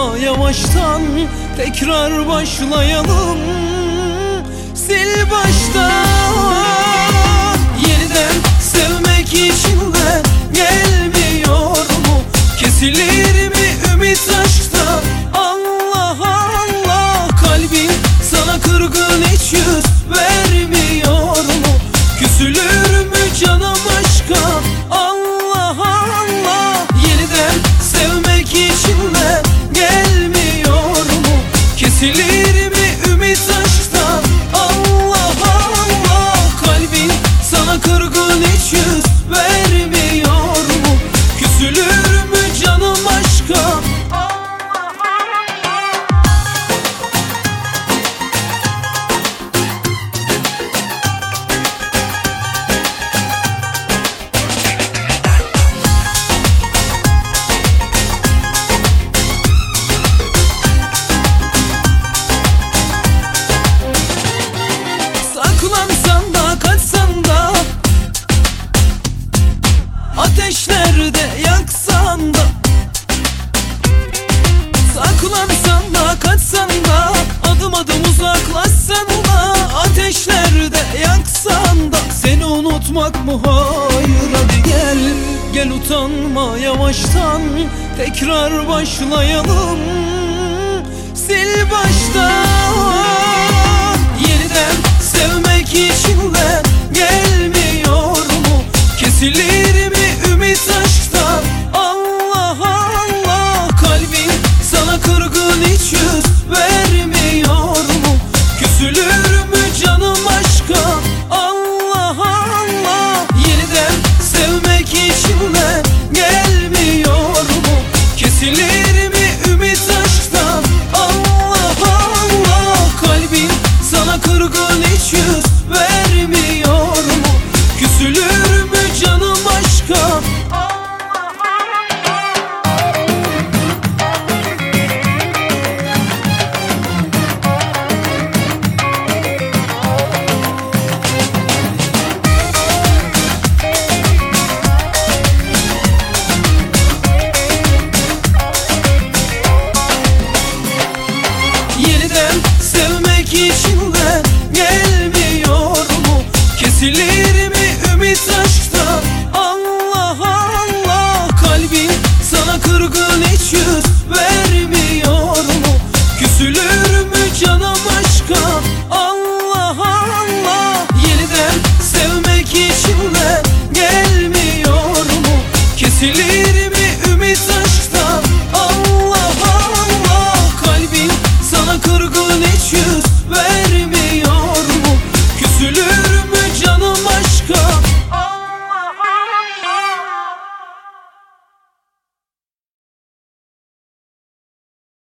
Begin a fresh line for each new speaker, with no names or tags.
utanma, yavaştan tekrar başlayalım. Sil baştan. Yeniden sevmek içinden gelmiyor mu? Kesilir mi ümit aşkta? Allah Allah, kalbin sana kırgın, hiç yüz vermiyor mu? Küsülür mü canım aşka? Allah Allah, yeniden sevmek içinden gelmiyor mu? Kesilir mi ümit aşkta? Allah Allah, kalbin sana kırgın, hiç yüz vermiyor mu? Küsülür mü canım aşka? Saklansan da kaçsan da, ateşlerde yaksan da, saklansan da kaçsan da, adım adım uzaklaşsan da, ateşlerde yaksan da, seni unutmak mı? Hayır, hadi gel, gel utanma, yavaştan tekrar başlayalım. Sil baştan. Yeniden sevmek içinden gelmiyor mu? Kesilir mi ümit aşkta? Allah Allah, kalbin sana kırgın, hiç yüz vermiyor mu? Küsülür mü canım aşka? Allah Allah, yeniden sevmek içinden gelmiyor mu? Kesilir mi ümit aşkta? Allah Allah, kalbin sana kırgın, hiç yüz vermiyor mu? Küsülür mü canım aşka? Yeniden sevmek içinden gelmiyor mu? Kesilir mi ümit aşk?